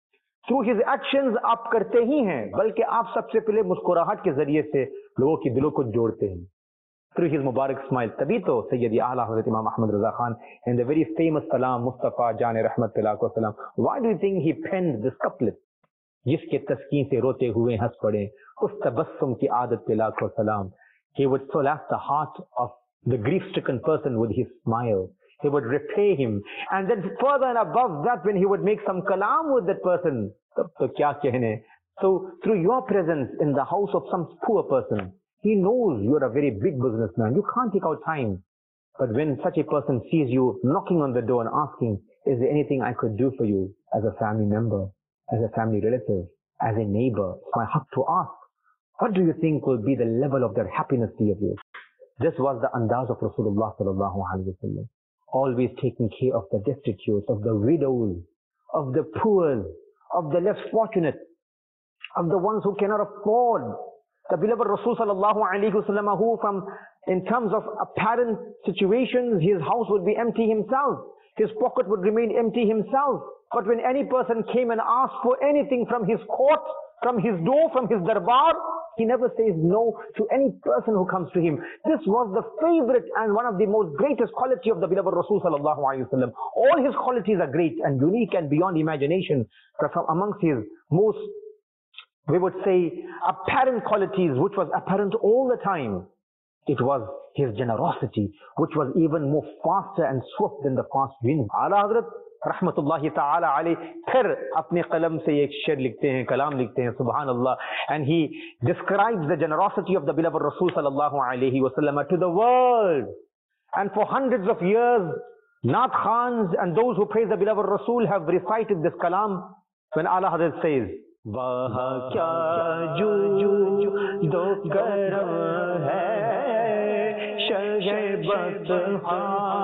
B: through his actions آپ کرتے ہی ہیں بلکہ آپ سب سے پہلے مسکراہٹ کے ذریعے سے لوگوں کے دلوں کو جوڑتے ہیں through his Mubarak smile. تبھی تو سیدی اعلیٰ حضرت امام Ahmad Raza Khan in the very famous Salam Mustafa Jan Rahmat Tilak wa Salam, why do you think he penned this couplet? جس کے تسکین سے روتے ہوئے ہنس پڑے اس تبسم کی عادت پہ لاکھوں سلام. He would solace the heart of the grief-stricken person with his smile. He would repay him. And then further and above that, when he would make some kalam with that person, تو کیا کہنے. So through your presence in the house of some poor person, he knows you're a very big businessman. You can't take out time. But when such a person sees you knocking on the door and asking, is there anything I could do for you as a family member, as a family relative, as a neighbor, it's my haq to ask. What do you think will be the level of their happiness to you? This was the andaz of Rasulullah sallallahu alaihi wasallam. Always taking care of the destitute, of the widows, of the poor, of the less fortunate, of the ones who cannot afford. The beloved Rasul sallallahu alaihi wasallam, who from, in terms of apparent situations, his house would be empty himself. His pocket would remain empty himself. But when any person came and asked for anything from his court, from his door, from his darbar, he never says no to any person who comes to him. This was the favorite and one of the most greatest quality of the beloved Rasul sallallahu alaihi wasallam. All his qualities are great and unique and beyond imagination. But from amongst his most, we would say, apparent qualities, which was apparent all the time, it was his generosity, which was even more faster and swift than the fast wind. Ala Hazrat rahmatullahi ta'ala alayh pھر اپنے قلم سے ایک شعر لکھتے ہیں, کلام لکھتے ہیں, سبحان اللہ, and he describes the generosity of the beloved Rasul sallallahu alayhi wa sallam to the world. And for hundreds of years, Naat Khans and those who praise the beloved Rasul have recited this kalam when Ala Hazrat says, وَهَا كَا جُو دو کرم ہے شہ بطحا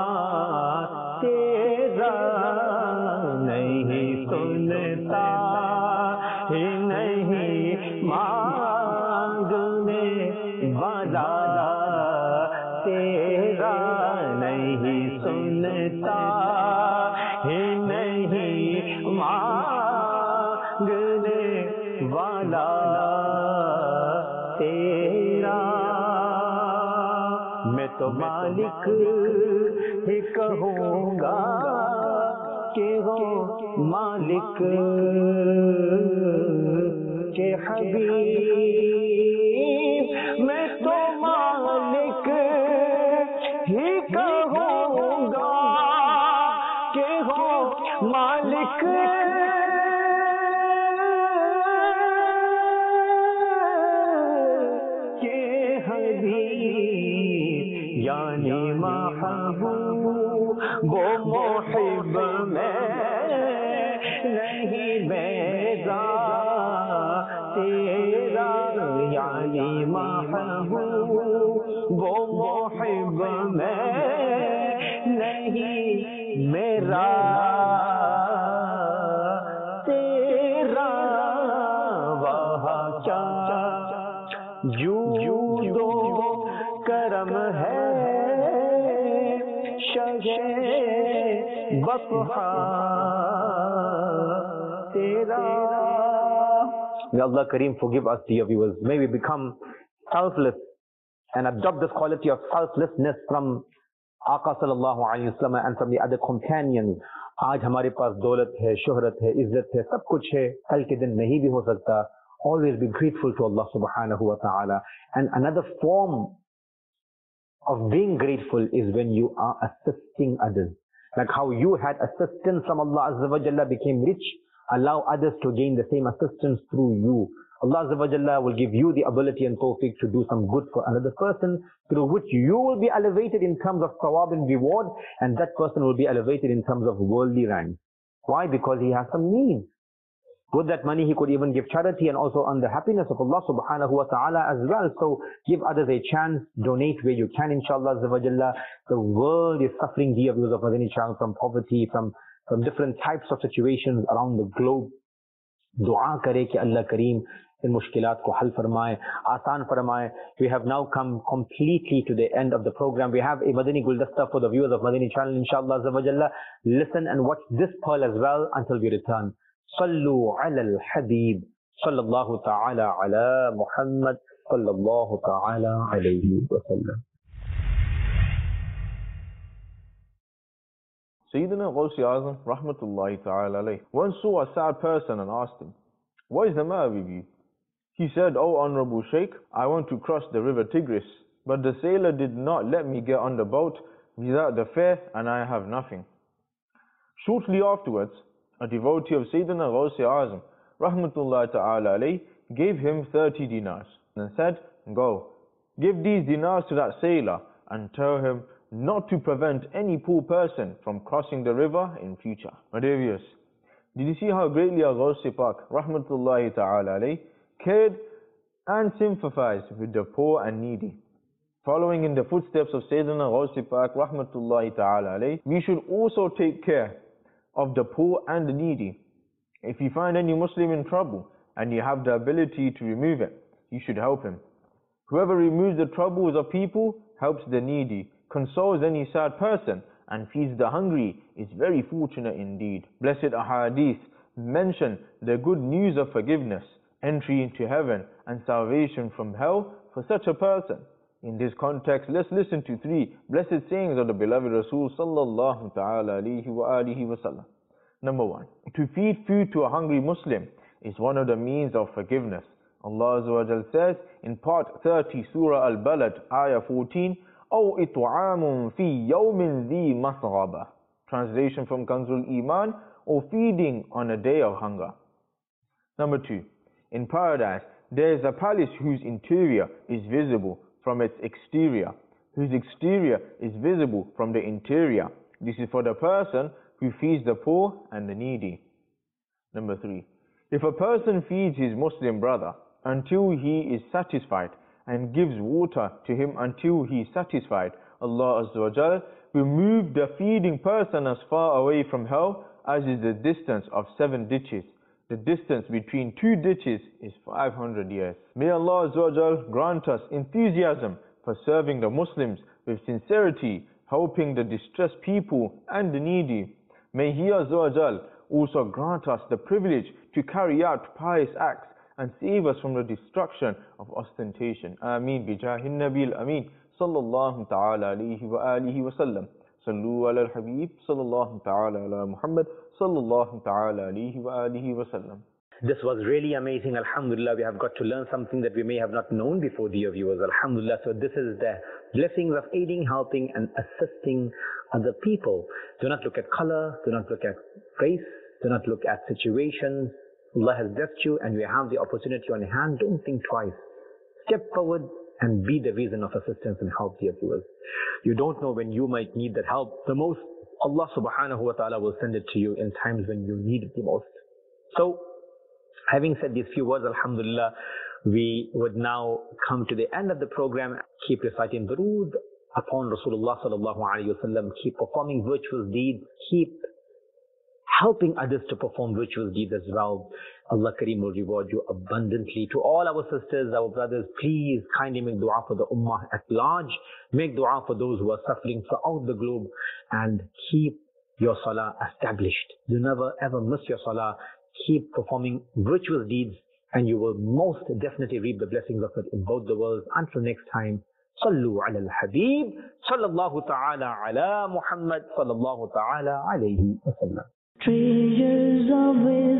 B: تیرا نہیں سنتا ہی نہیں مانگنے والا تیرا نہیں سنتا ہی نہیں مانگنے والا تیرا. میں تو مالک ہی کہوں گا کہ ہو مالک کے حبیب, میں تو مالک ہی کہوں گا کہ ہو مالک کے حبیب, یعنی محبوب وہ محب میں نہیں بیزار تیرا, یعنی محبوب وہ محب میں نہیں میرا تیرا. وہاں کیا جود و کرم ہے بطحا تیرا. May Allah Kareem forgive us, dear viewers. May we become selfless and adopt this quality of selflessness from Aqa sallallahu alayhi wa sallam and from the other companions. آج ہمارے پاس دولت ہے, شہرت ہے, عزت ہے, سب کچھ ہے, کل کے دن نہیں بھی ہو سکتا. Always be grateful to Allah subhanahu wa ta'ala. And another form of being grateful is when you are assisting others. Like how you had assistance from Allah Azza wa Jalla, became rich, allow others to gain the same assistance through you. Allah Azza wa Jalla will give you the ability and tawfiq to do some good for another person, through which you will be elevated in terms of thawab and reward, and that person will be elevated in terms of worldly rank. Why? Because he has some means. With that money, he could even give charity and also earn the happiness of Allah subhanahu wa ta'ala as well. So give others a chance, donate where you can, inshallah azza wa jalla. The world is suffering, dear viewers of Madani Channel, from poverty, from different types of situations around the globe. Dua kare ki Allah Kareem in mushkilat ko hal farmaye, aasan farmaye. We have now come completely to the end of the program. We have a Madani Guldasta for the viewers of Madani Channel, inshallah azza wa jalla. Listen and watch this pearl as well until we return. Sallu ala al-Habib. Sallallahu ta'ala ala Muhammad. Sallallahu ta'ala alayhi wa sallam.
E: Sayyidina Gawsi Azam, rahmatullahi ta'ala alayh, once saw a sad person and asked him, "What is the matter with you?" He said, "O Honorable Sheikh, I want to cross the river Tigris, but the sailor did not let me get on the boat without the fare, and I have nothing." Shortly afterwards, a devotee of Sayyidina Gawsi Azam, rahmatullahi ta'ala alayh, gave him 30 dinars and said, "Go, give these dinars to that sailor and tell him not to prevent any poor person from crossing the river in future." My dear viewers, did you see how greatly Gawsi Pak, rahmatullahi ta'ala alayh, cared and sympathized with the poor and needy? Following in the footsteps of Sayyidina Gawsi Pak, rahmatullahi ta'ala alayh, we should also take care of the poor and the needy. If you find any Muslim in trouble and you have the ability to remove it, you should help him. Whoever removes the troubles of people, helps the needy, consoles any sad person, and feeds the hungry is very fortunate indeed. Blessed ahadith mention the good news of forgiveness, entry into heaven, and salvation from hell for such a person. In this context, let's listen to 3 blessed sayings of the beloved Rasul sallallahu ta'ala alayhi wa alihi wa sallam. Number 1, to feed food to a hungry Muslim is one of the means of forgiveness. Allah Azza wa Jal says in part 30 Surah Al-Balad, ayah 14, "Aw it'amun fi yawmin dhi masghaba." Translation from Kanzul Iman, or feeding on a day of hunger. Number 2, in paradise there is a palace whose interior is visible from its exterior, whose exterior is visible from the interior. This is for the person who feeds the poor and the needy. Number 3, if a person feeds his Muslim brother until he is satisfied and gives water to him until he is satisfied, Allah Azza wa Jal will move the feeding person as far away from hell as is the distance of 7 ditches. The distance between 2 ditches is 500 years. May Allah Azza wa Jal grant us enthusiasm for serving the Muslims with sincerity, helping the distressed people and the needy. May He Azza wa Jal also grant us the privilege to carry out pious acts and save us from the destruction of ostentation. Ameen bijahin Nabil Ameen. Sallallahu ta'ala alayhi wa alihi wa sallam. Sallu ala al-Habib. Sallallahu ta'ala ala Muhammad. Sallallahu ta'ala alayhi wa alihi wa sallam.
B: This was really amazing. Alhamdulillah, we have got to learn something that we may have not known before, dear viewers. Alhamdulillah. So this is the blessings of aiding, helping and assisting other people. Do not look at color, do not look at race, do not look at situations. Allah has blessed you and you have the opportunity on hand. Don't think twice. Step forward and be the reason of assistance and help, dear viewers. You don't know when you might need that help the most. Allah subhanahu wa ta'ala will send it to you in times when you need it the most. So, having said these few words, alhamdulillah, we would now come to the end of the program. Keep reciting durood upon Rasulullah sallallahu alayhi wa sallam. Keep performing virtuous deeds. Keep helping others to perform virtuous deeds as well. Allah Kareem will reward you abundantly. To all our sisters, our brothers, please kindly make dua for the ummah at large. Make dua for those who are suffering throughout the globe, and keep your salah established. Do never ever miss your salah. Keep performing virtuous deeds and you will most definitely reap the blessings of it in both the worlds. Until next time, Sallu ala al-Habib, Sallallahu ta'ala ala Muhammad, Sallallahu ta'ala alayhi wa sallam.
A: Treasures of wisdom.